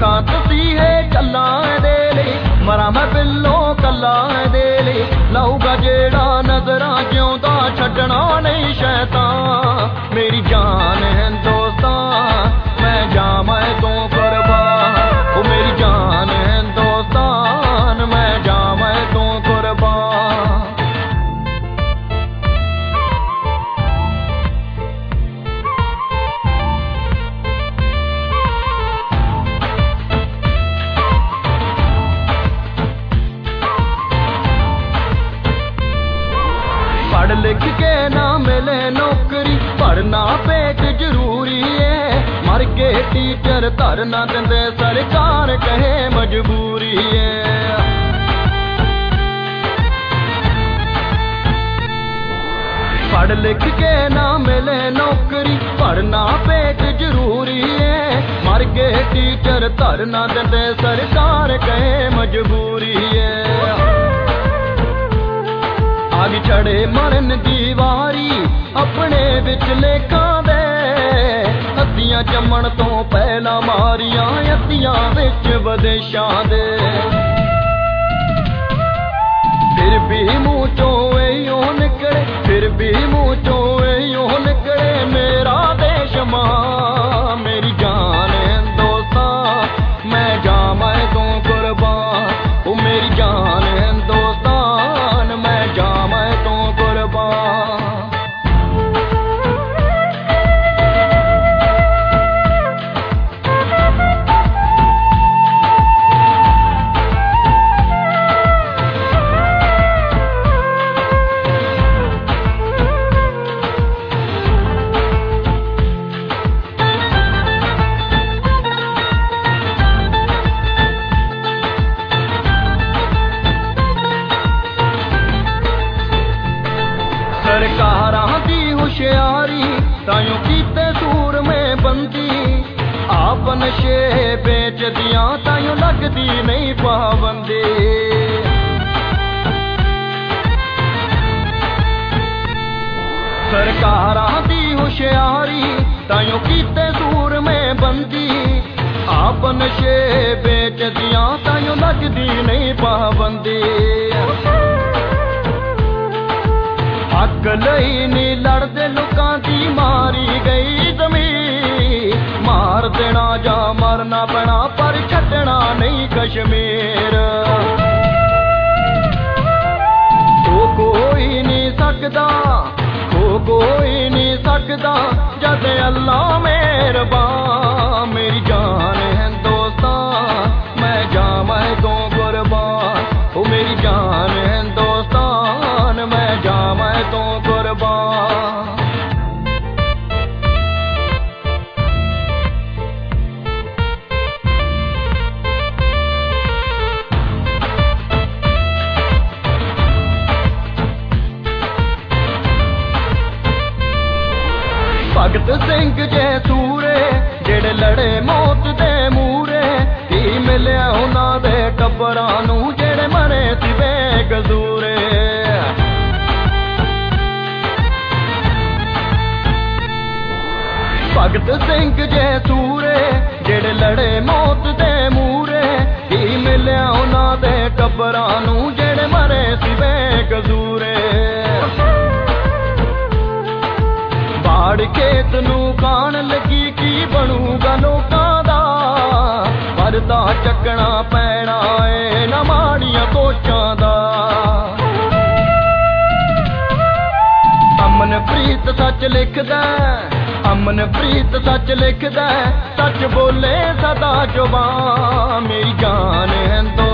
ਲੱਖਾਂ ਤਸੀਹੇ ਚੱਲਾਂ ਇਹਦੇ ਲਈ, ਮਰਾਂ ਮੈਂ ਬਿੱਲੋਂ ਕੱਲਾ ਇਹਦੇ ਲਈ। ਲਊਗਾ ਜਿਹੜਾ ਨਜ਼ਰਾਂ ਜਿਉਂਦਾ ਛੱਡਣਾ ਨਹੀਂ ਸ਼ੈਤਾਨ, ਮੇਰੀ ਜਾਨ ਹਿੰਦੁਸਤਾਨ ਮੈਂ ਜਾਵਾਂ ਤੋਂ ਕੁਰਬਾਨ। ਉਹ ਮੇਰੀ ਜਾਨ ਹਿੰਦੁਸਤਾਨ ਮੈਂ ਜਾਵਾਂ ਤੋਂ ਕੁਰਬਾਨ। पढ़ लिख के ना मिले नौकरी, पढ़ना पेट जरूरी है। मर के टीचर धरना देंदे, सरकार कहे मजबूरी है। पढ़ लिख के ना मिले नौकरी, पढ़ना पेट जरूरी है। मर के टीचर धरना देंदे, सरकार कहे मजबूरी है। आग चढ़े मरन दी वारी अपने विच लेखां दे, अद्धियां जम्मण तो पहला मारियां अद्धियां विच विदेशां दे। फिर भी मुँह चों इहो निकले, फिर भी मुँह चों इहो निकले मेरा देश मां। मेरी जान हिंदुस्तान मैं जावां तों कुर्बान। ओ मेरी जान हिंदुस्तान मैं जावां तों कुर्बान। सरकारां दी होशियारी ताइयों कीते सूर में बंदी, आप नशे बेच दियां ताइयों लगदी नहीं पाबंदी। सरकारां दी होशियारी ताइयों कीते सूर में बंदी, आप नशे बेच दियां ताइयों लगदी नहीं पाबंदी। हक लई नी लड़दे लोकां दी मारी गई ज़मीर, मार देना जा मरना पैना पर छड्डना नहीं कश्मीर। खो कोई नहीं सकदा, खो कोई नहीं सकदा जद अल्लाह मेहरबान। मेरी जान हिंदुस्तान मैं जावां तों कुर्बान। ओ मेरी जान हिंदुस्तान मैं जावां तों कुर्बान। भगत सिंह जे सूरे जेड़े लड़े मौत दे मूरे, की मिलिया उन्हां दे टब्बरां नूं जेड़े मरे सी बेकसूरे। भगत सिंह जे सूरे जेड़े लड़े मौत दे मूरे, की मिलिया उन्हां दे टब्बरां नूं जेड़े मरे सी बेकसूरे। बाड़ खेत नूं खाण लगी की बनूगा लोकां दा, परदा चकना पैना ए ना माड़ियां कोचां दा। अमनप्रीत सच लिखदा, अमनप्रीत सच लिखदा, सच बोले सदा जुबान। मेरी जान हिंदुस्तान